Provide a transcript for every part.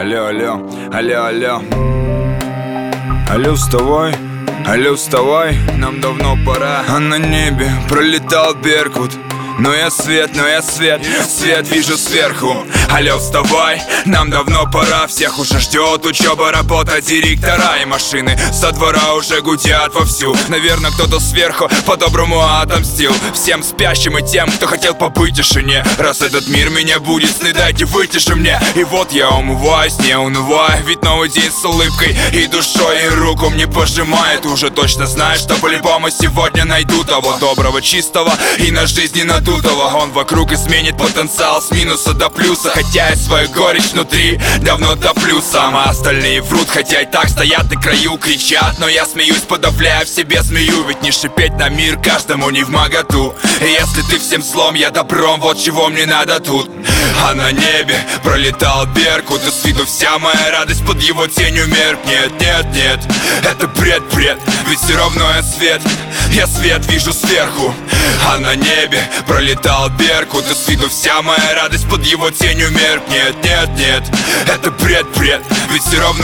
Алло, алло, алло, алло. Алло, вставай, алло, вставай. Нам давно пора. А на небе пролетал Беркут. Но я свет, свет вижу сверху. Алло, вставай, нам давно пора. Всех уже ждет учеба, работа директора. И машины со двора уже гудят вовсю. Наверное, кто-то сверху по-доброму отомстил всем спящим и тем, кто хотел побыть в тишине. Раз этот мир меня будет сны, дайте выйти же мне. И вот я умываюсь, не унываю, ведь новый день с улыбкой и душой, и руку мне пожимает. Уже точно знаю, что по-любому сегодня найду того доброго, чистого и на жизни надутого. Он вокруг изменит потенциал с минуса до плюса. Хотя я свою горечь внутри давно топлю сам, а остальные врут, хотя и так стоят на краю, кричат. Но я смеюсь, подавляя в себе змею. Ведь не шипеть на мир каждому не вмоготу. И если ты всем злом, я добром, вот чего мне надо тут. А на небе пролетал Беркут, и с виду вся моя радость под его тенью меркнет. Нет, нет, это бред, ведь все равно я свет вижу сверху. А на небе пролетал Беркут, и с виду вся моя радость под его тенью меркнет. Нет, нет, это бред, ведь все равно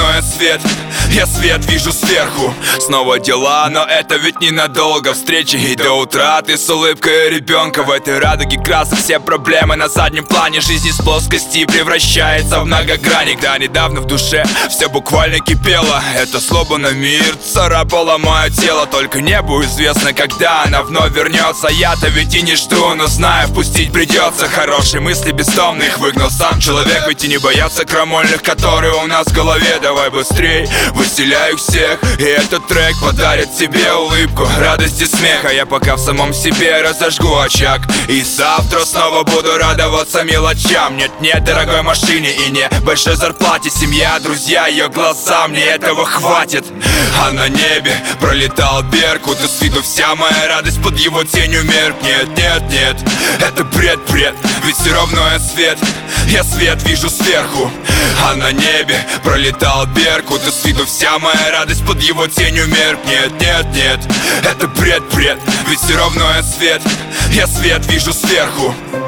я свет вижу сверху. Снова дела, но это ведь ненадолго. Встречи и до утра ты с улыбкой ребенка. В этой радуге красок все проблемы на заднем плане. Жизнь из плоскости превращается в многогранник. Да, недавно в душе все буквально кипело. Это злоба на мир царапала мое тело. Только небу известно, когда она вновь вернется. Я-то ведь и не жду, но знаю, впустить придется. Хорошие мысли бессомных выгнал сам человек. Ведь и не боятся крамольных, которые у нас в голове. Давай быстрей, выселяю всех, и этот трек подарит тебе улыбку, радость и смех. А я пока в самом себе разожгу очаг, и завтра снова буду радоваться мелочам. Нет, дорогой машине и не большой зарплате. Семья, друзья, ее глаза, мне этого хватит. А на небе пролетал Беркут, и с виду вся моя радость под его тенью меркнет. Нет, нет, это бред, ведь все равно я свет вижу сверху. А на небе пролетал Беркут, и с виду вся моя радость под его тенью меркнет. Нет, нет, это бред, ведь все равно я свет вижу сверху.